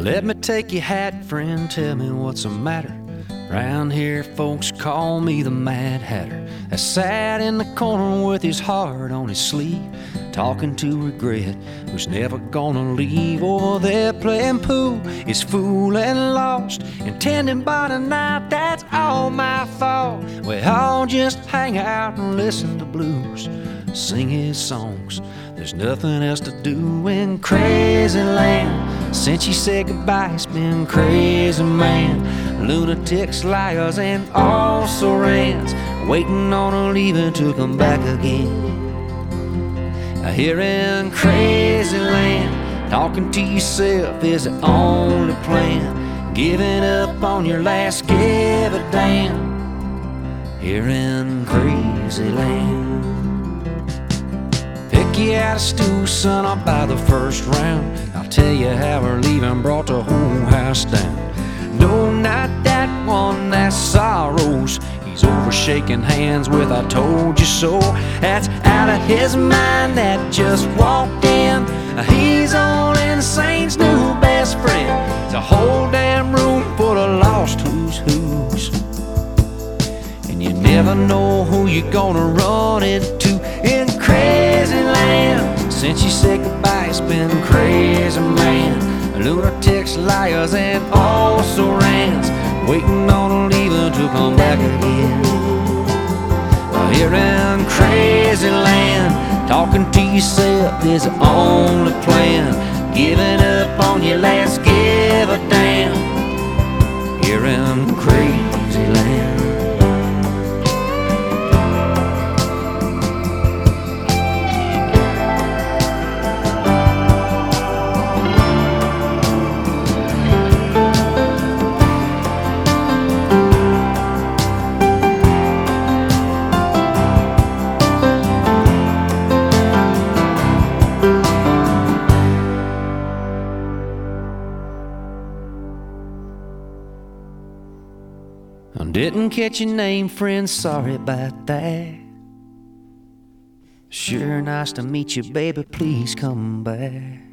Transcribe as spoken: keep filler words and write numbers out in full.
Let me take your hat, friend, tell me what's the matter. Round here folks call me the Mad Hatter. I sat in the corner with his heart on his sleeve, talking to regret, who's never gonna leave. Over there playing pool, is fool and lost, intending by the night, that's all my fault. We all just hang out and listen to blues, sing his songs. There's nothing else to do in crazy land. Since you said goodbye, it's been crazy, man. Lunatics, liars, and also rants, waiting on a leaving to come back again. Here in crazy land, talking to yourself is the only plan. Giving up on your last give a damn. Here in crazy land. Pick you out a stool, son, I'll buy the first round. I'll tell you how we're leaving brought the whole house down. No, not that one, that's Sorrows. He's over shaking hands with I told you so. That's out of his mind that just walked in. He's old Insane's new best friend. It's a whole damn room full of lost who's who's, and you never know who you're gonna run into in crazy land. Since you said goodbye, it's been crazy, man. Lunatics, liars, and also rants, waiting on a leaving to come back again. Here in crazy land, talking to yourself is the only plan. Giving up on your last give a damn. Here in crazy land. Didn't catch your name, friend, sorry about that. Sure nice to meet you, baby, please come back.